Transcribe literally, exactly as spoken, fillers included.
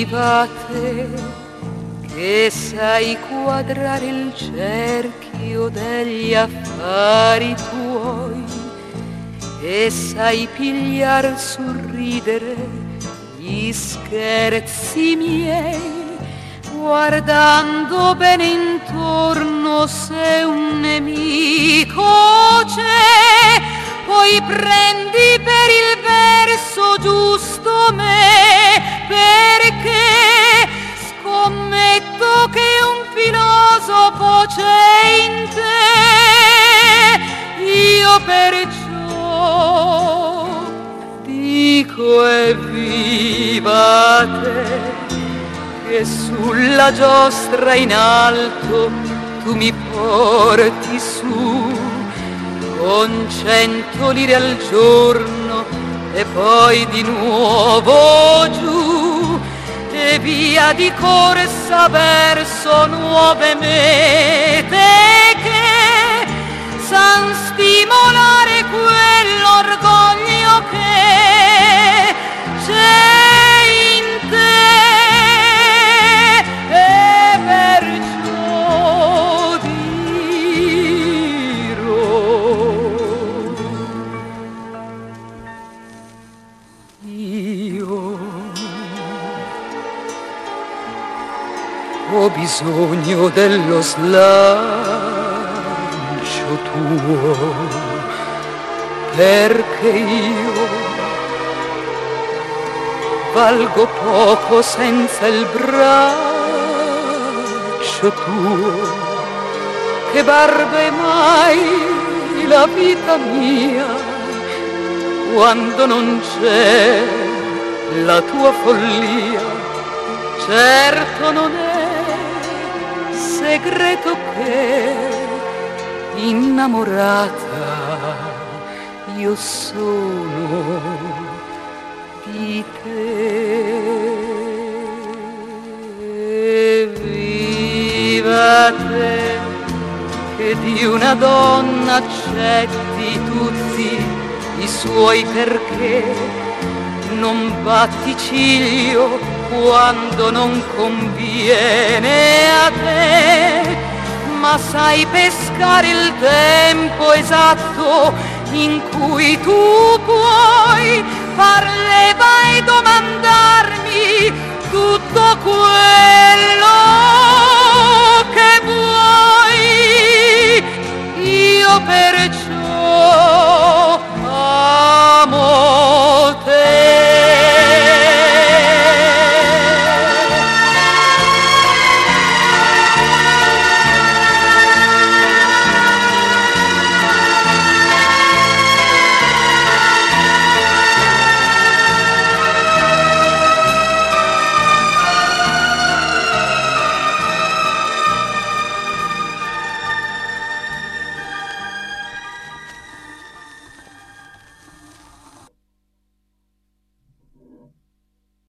viva te che sai quadrare il cerchio degli affari tuoi e sai pigliar sul ridere gli scherzi miei, guardando bene intorno se un nemico c'è, poi prendi per il verso giusto me, perché scommetto che un filosofo c'è in te. Io perciò dico evviva te, che sulla giostra in alto tu mi porti su con cento lire al giorno e poi di nuovo giù, e via di corsa verso nuove mete che san stimolare quell'orgoglio che c'è in te. E perciò dirò io ho bisogno dello slancio tuo, perché io valgo poco senza il braccio tuo, che barbe mai la vita mia quando non c'è la tua follia. Certo non è segreto che innamorata io sono di te. Viva te che di una donna accetti tutti i suoi perché, non batti ciglio quando non conviene a te, ma sai pescare il tempo esatto in cui tu puoi far leva e domandarmi tutto quello